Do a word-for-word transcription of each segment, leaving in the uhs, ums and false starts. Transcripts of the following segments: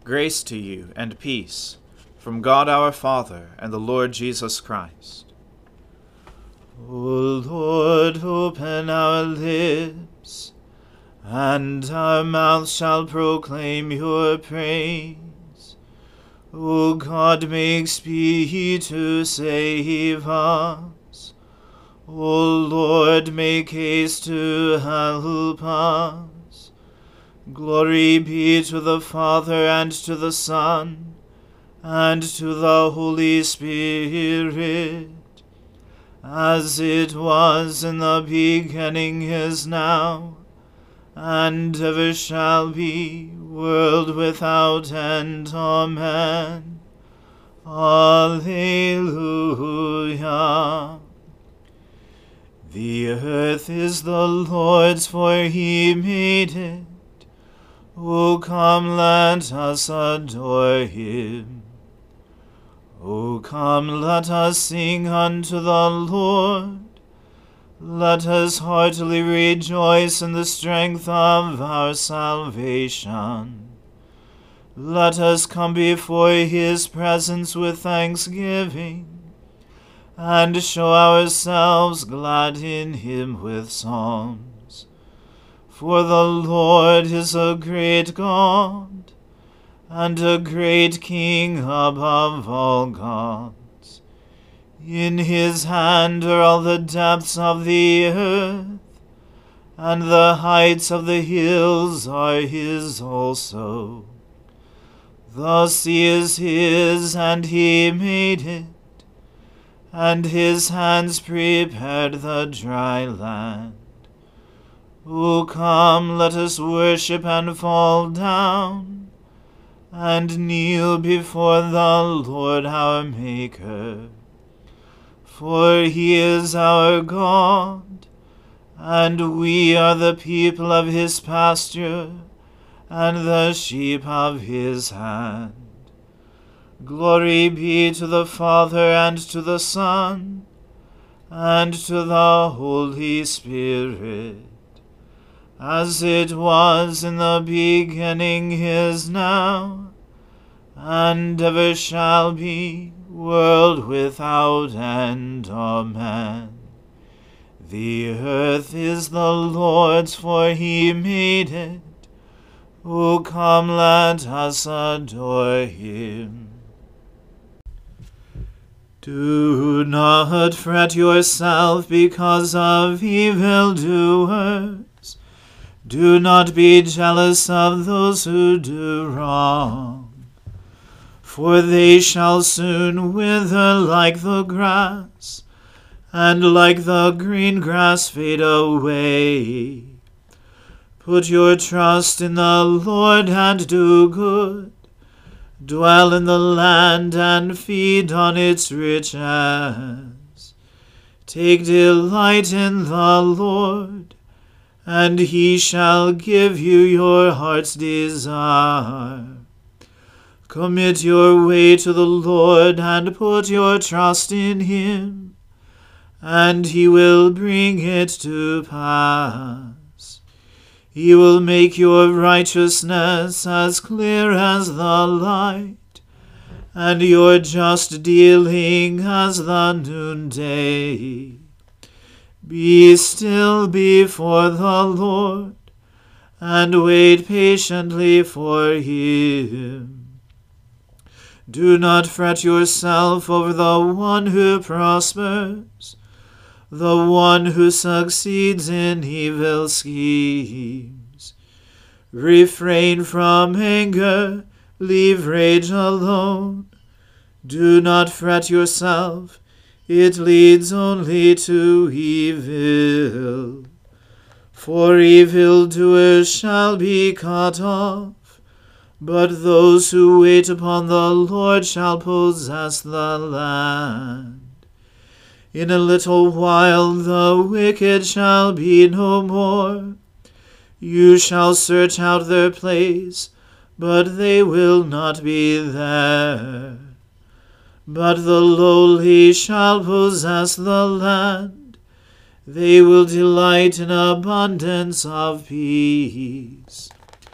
Grace to you and peace from God our Father and the Lord Jesus Christ. O Lord, open our lips, and our mouth shall proclaim your praise. O God, make speed to save us. O Lord, make haste to help us. Glory be to the Father, and to the Son, and to the Holy Spirit, as it was in the beginning, is now, and ever shall be, world without end. Amen. Alleluia. The earth is the Lord's, for he made it. O come, let us adore him. O come, let us sing unto the Lord. Let us heartily rejoice in the strength of our salvation. Let us come before his presence with thanksgiving, and show ourselves glad in him with psalms. For the Lord is a great God, and a great King above all gods. In his hand are all the depths of the earth, and the heights of the hills are his also. The sea is his, and he made it, and his hands prepared the dry land. O come, let us worship and fall down, and kneel before the Lord our Maker. For he is our God, and we are the people of his pasture, and the sheep of his hand. Glory be to the Father, and to the Son, and to the Holy Spirit, as it was in the beginning, is now, and ever shall be, world without end. Amen. The earth is the Lord's, for he made it. O come, let us adore him. Do not fret yourself because of evildoers. Do not be jealous of those who do wrong, for they shall soon wither like the grass, and like the green grass fade away. Put your trust in the Lord and do good. Dwell in the land and feed on its riches. Take delight in the Lord, and he shall give you your heart's desire. Commit your way to the Lord, and put your trust in him, and he will bring it to pass. He will make your righteousness as clear as the light, and your just dealing as the noonday. Be still before the Lord, and wait patiently for him. Do not fret yourself over the one who prospers, the one who succeeds in evil schemes. Refrain from anger, leave rage alone. Do not fret yourself, it leads only to evil. For evildoers shall be cut off, but those who wait upon the Lord shall possess the land. In a little while the wicked shall be no more. You shall search out their place, but they will not be there. But the lowly shall possess the land. They will delight in abundance of peace.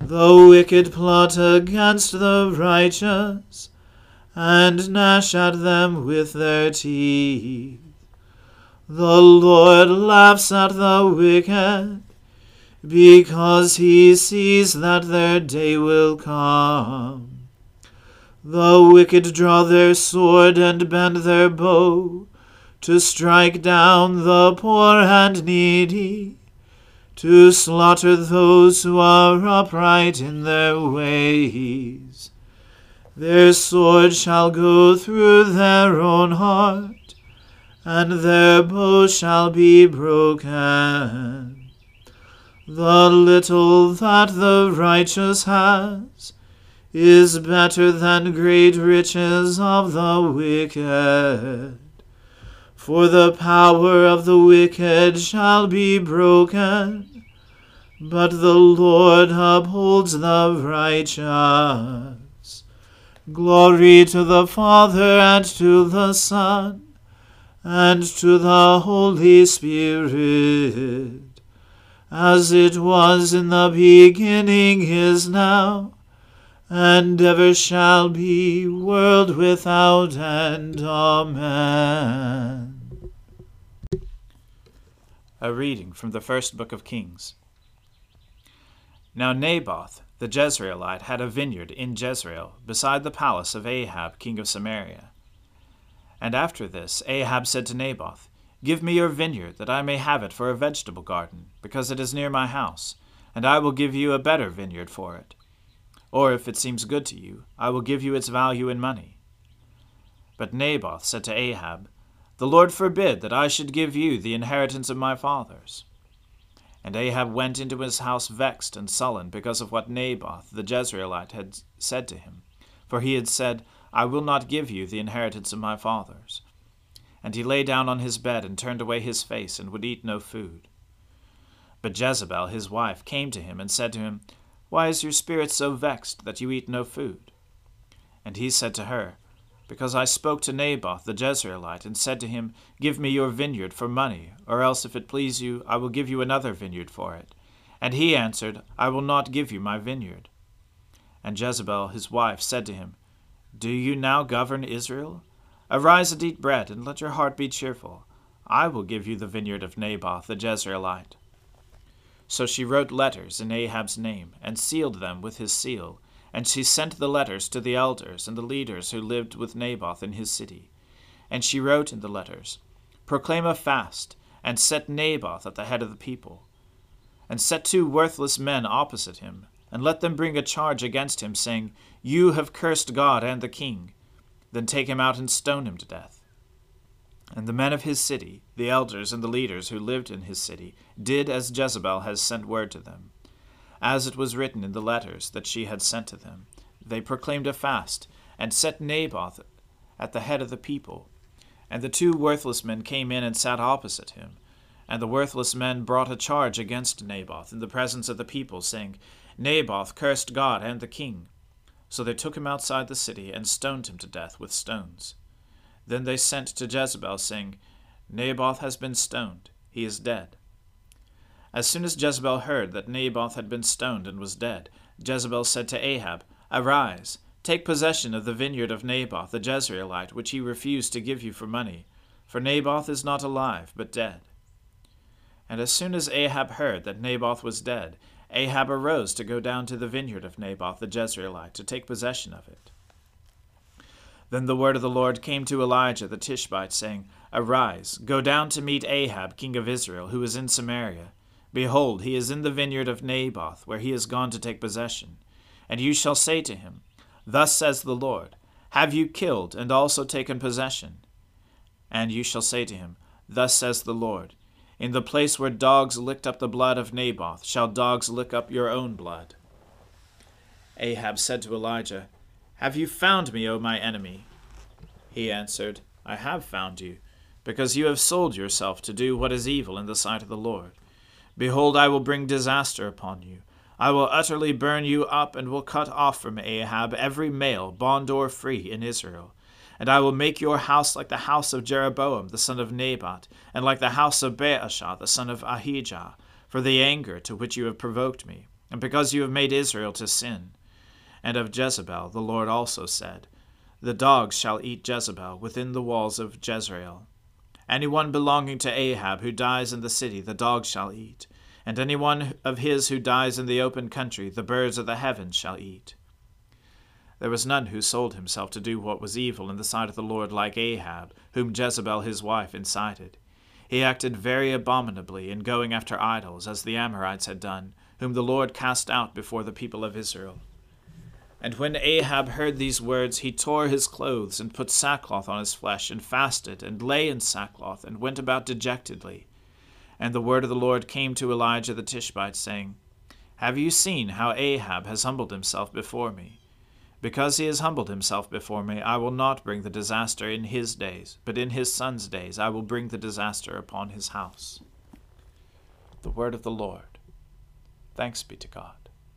The wicked plot against the righteous, and gnash at them with their teeth. The Lord laughs at the wicked, because he sees that their day will come. The wicked draw their sword and bend their bow, to strike down the poor and needy, to slaughter those who are upright in their ways. Their sword shall go through their own heart, and their bow shall be broken. The little that the righteous has is better than great riches of the wicked. For the power of the wicked shall be broken, but the Lord upholds the righteous. Glory to the Father, and to the Son, and to the Holy Spirit, as it was in the beginning, is now, and ever shall be, world without end. Amen. A reading from the first book of Kings. Now Naboth the Jezreelite had a vineyard in Jezreel, beside the palace of Ahab king of Samaria. And after this Ahab said to Naboth, Give me your vineyard, that I may have it for a vegetable garden, because it is near my house, and I will give you a better vineyard for it. Or if it seems good to you, I will give you its value in money. But Naboth said to Ahab, The Lord forbid that I should give you the inheritance of my fathers. And Ahab went into his house vexed and sullen because of what Naboth the Jezreelite had said to him. For he had said, I will not give you the inheritance of my fathers. And he lay down on his bed and turned away his face and would eat no food. But Jezebel his wife came to him and said to him, Why is your spirit so vexed that you eat no food? And he said to her, Because I spoke to Naboth the Jezreelite, and said to him, Give me your vineyard for money, or else if it please you, I will give you another vineyard for it. And he answered, I will not give you my vineyard. And Jezebel his wife said to him, Do you now govern Israel? Arise and eat bread, and let your heart be cheerful. I will give you the vineyard of Naboth the Jezreelite. So she wrote letters in Ahab's name, and sealed them with his seal. And she sent the letters to the elders and the leaders who lived with Naboth in his city. And she wrote in the letters, Proclaim a fast, and set Naboth at the head of the people. And set two worthless men opposite him, and let them bring a charge against him, saying, You have cursed God and the king. Then take him out and stone him to death. And the men of his city, the elders and the leaders who lived in his city, did as Jezebel has sent word to them. As it was written in the letters that she had sent to them, they proclaimed a fast, and set Naboth at the head of the people. And the two worthless men came in and sat opposite him. And the worthless men brought a charge against Naboth in the presence of the people, saying, Naboth cursed God and the king. So they took him outside the city, and stoned him to death with stones. Then they sent to Jezebel, saying, Naboth has been stoned, he is dead. As soon as Jezebel heard that Naboth had been stoned and was dead, Jezebel said to Ahab, Arise, take possession of the vineyard of Naboth the Jezreelite, which he refused to give you for money, for Naboth is not alive, but dead. And as soon as Ahab heard that Naboth was dead, Ahab arose to go down to the vineyard of Naboth the Jezreelite, to take possession of it. Then the word of the Lord came to Elijah the Tishbite, saying, Arise, go down to meet Ahab king of Israel, who is in Samaria. Behold, he is in the vineyard of Naboth, where he is gone to take possession. And you shall say to him, Thus says the Lord, Have you killed and also taken possession? And you shall say to him, Thus says the Lord, In the place where dogs licked up the blood of Naboth, shall dogs lick up your own blood. Ahab said to Elijah, Have you found me, O my enemy? He answered, I have found you, because you have sold yourself to do what is evil in the sight of the Lord. Behold, I will bring disaster upon you. I will utterly burn you up, and will cut off from Ahab every male, bond or free, in Israel. And I will make your house like the house of Jeroboam the son of Nebat, and like the house of Baasha the son of Ahijah, for the anger to which you have provoked me, and because you have made Israel to sin. And of Jezebel the Lord also said, The dogs shall eat Jezebel within the walls of Jezreel. Anyone belonging to Ahab who dies in the city the dogs shall eat, and anyone of his who dies in the open country the birds of the heavens shall eat. There was none who sold himself to do what was evil in the sight of the Lord like Ahab, whom Jezebel his wife incited. He acted very abominably in going after idols, as the Amorites had done, whom the Lord cast out before the people of Israel. And when Ahab heard these words, he tore his clothes, and put sackcloth on his flesh, and fasted, and lay in sackcloth, and went about dejectedly. And the word of the Lord came to Elijah the Tishbite, saying, Have you seen how Ahab has humbled himself before me? Because he has humbled himself before me, I will not bring the disaster in his days, but in his son's days I will bring the disaster upon his house. The word of the Lord. Thanks be to God.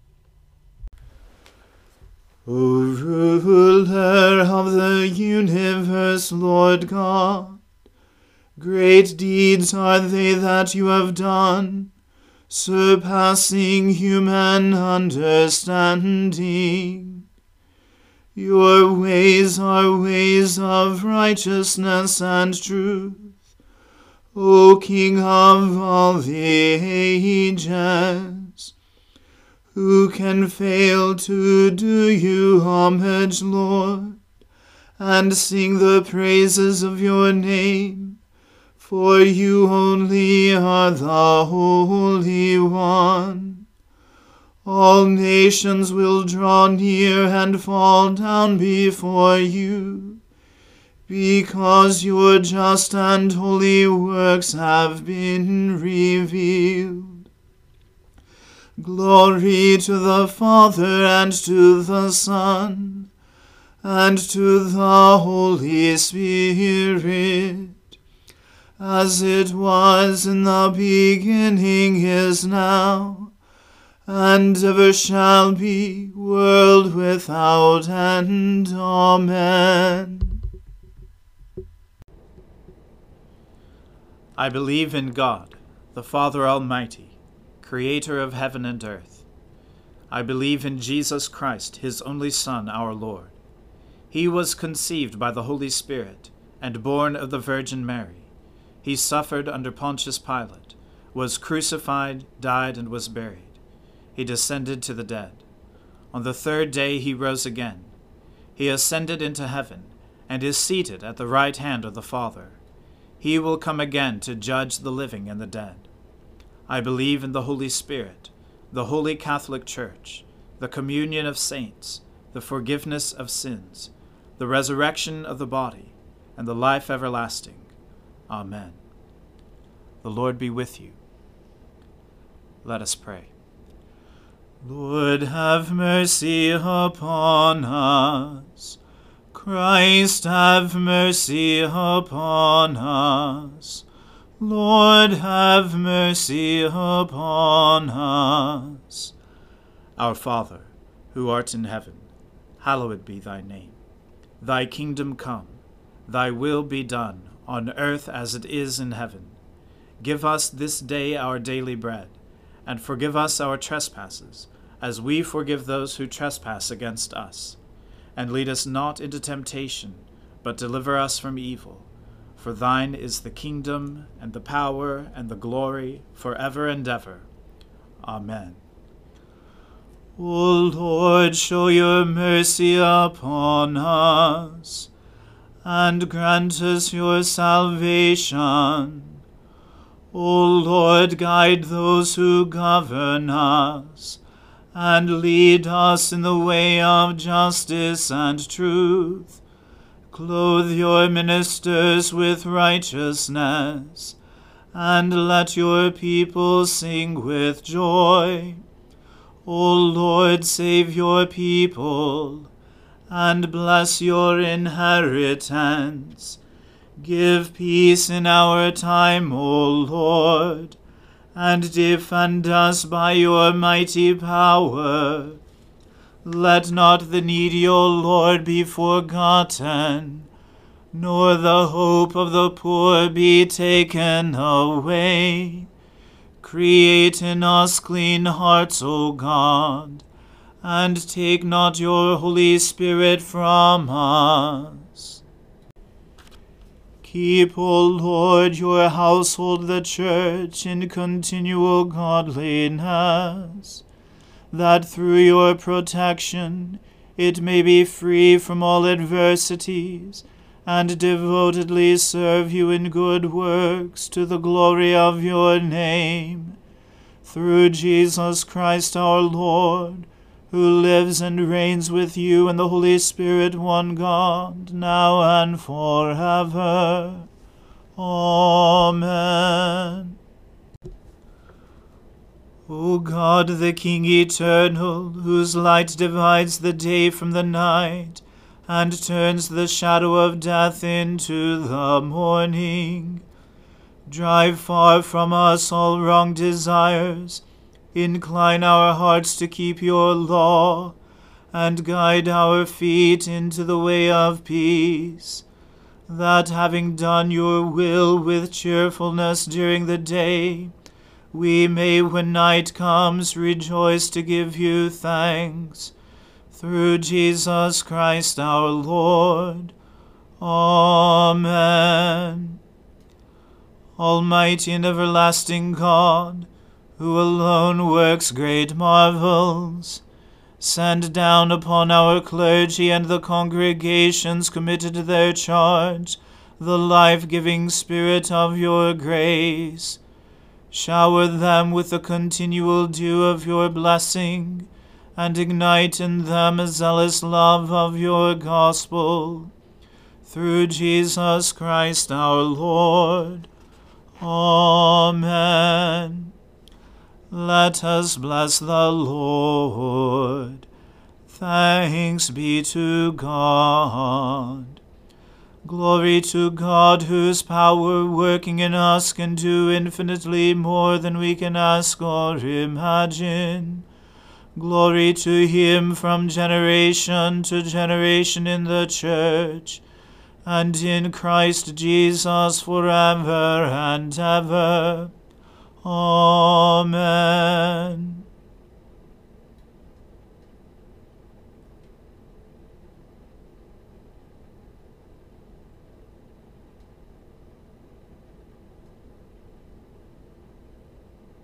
O ruler of the universe, Lord God, great deeds are they that you have done, surpassing human understanding. Your ways are ways of righteousness and truth, O King of all the ages. Who can fail to do you homage, Lord, and sing the praises of your name? For you only are the Holy One. All nations will draw near and fall down before you, because your just and holy works have been revealed. Glory to the Father, and to the Son, and to the Holy Spirit, as it was in the beginning, is now, and ever shall be, world without end. Amen. I believe in God, the Father Almighty, Creator of heaven and earth. I believe in Jesus Christ, his only Son, our Lord. He was conceived by the Holy Spirit, and born of the Virgin Mary. He suffered under Pontius Pilate, was crucified, died, and was buried. He descended to the dead. On the third day he rose again. He ascended into heaven, and is seated at the right hand of the Father. He will come again to judge the living and the dead. I believe in the Holy Spirit, the Holy Catholic Church, the communion of saints, the forgiveness of sins, the resurrection of the body, and the life everlasting. Amen. The Lord be with you. Let us pray. Lord, have mercy upon us. Christ, have mercy upon us. Lord, have mercy upon us. Our Father, who art in heaven, hallowed be thy name. Thy kingdom come, thy will be done, on earth as it is in heaven. Give us this day our daily bread, and forgive us our trespasses, as we forgive those who trespass against us. And lead us not into temptation, but deliver us from evil. For thine is the kingdom, and the power, and the glory, forever and ever. Amen. O Lord, show your mercy upon us, and grant us your salvation. O Lord, guide those who govern us, and lead us in the way of justice and truth. Clothe your ministers with righteousness, and let your people sing with joy. O Lord, save your people, and bless your inheritance. Give peace in our time, O Lord, and defend us by your mighty power. Let not the needy, O Lord, be forgotten, nor the hope of the poor be taken away. Create in us clean hearts, O God, and take not your Holy Spirit from us. Keep, O Lord, your household, the church, in continual godliness, that through your protection it may be free from all adversities, and devotedly serve you in good works to the glory of your name. Through Jesus Christ our Lord, who lives and reigns with you in the Holy Spirit, one God, now and forever. Amen. O God, the King eternal, whose light divides the day from the night, and turns the shadow of death into the morning, drive far from us all wrong desires, incline our hearts to keep your law, and guide our feet into the way of peace, that having done your will with cheerfulness during the day, we may, when night comes, rejoice to give you thanks. Through Jesus Christ our Lord. Amen. Almighty and everlasting God, who alone works great marvels, send down upon our clergy and the congregations committed to their charge the life-giving Spirit of your grace. Shower them with the continual dew of your blessing, and ignite in them a zealous love of your gospel. Through Jesus Christ our Lord. Amen. Let us bless the Lord. Thanks be to God. Glory to God, whose power working in us can do infinitely more than we can ask or imagine. Glory to him from generation to generation in the church, and in Christ Jesus forever and ever. Amen.